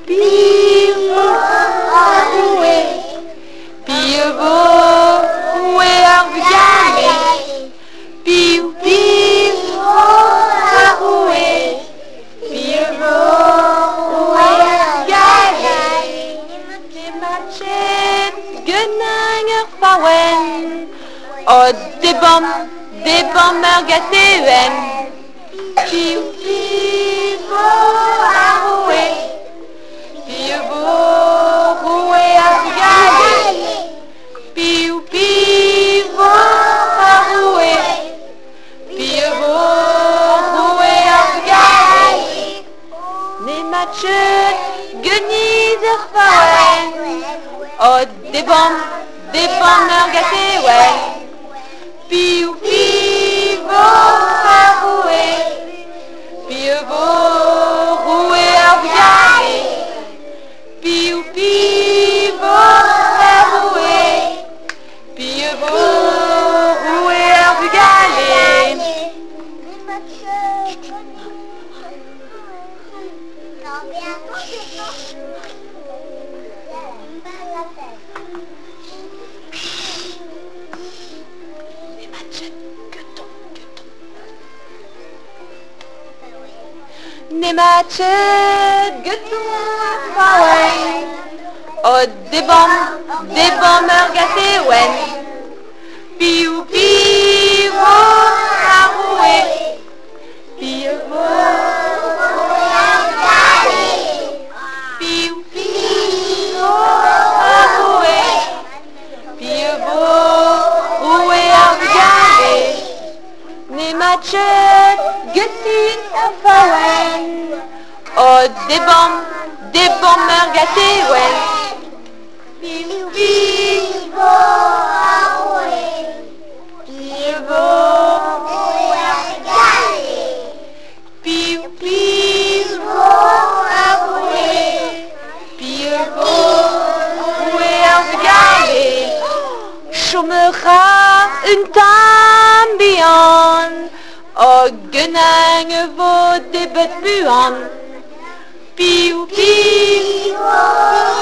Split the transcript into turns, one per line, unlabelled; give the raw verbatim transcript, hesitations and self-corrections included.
piou a roué, piou roué a regardé, piou piou a roué, piou roué a regardé, les matchets guenanger fawen, oh des bombes, des bombes gâtées, piou piou a roué, piou roué a regardé, piou piou a roué, piou roué a regardé, les matchs guenilles fawen, oh des bombes, des bombes gâtées, ouais. Piou piou a roué, piou roué a regardé, piou piou a roué, piou roué a regardé. Des matchets gueton fawen, oh des bombes, des bombes gâtées, ouais. Piou piou a roué, piou a regardé, piou piou a roué, piou roué a regardé, les matchets guetin fawen, oh des bombes, des bombes gâtées, ouais. Piou piou a roué, piou roué a regardé, piou piou a roué, piou roué a regardé. Chômera une tambion, oh guenagne vaut des bêtes puantes, piou piou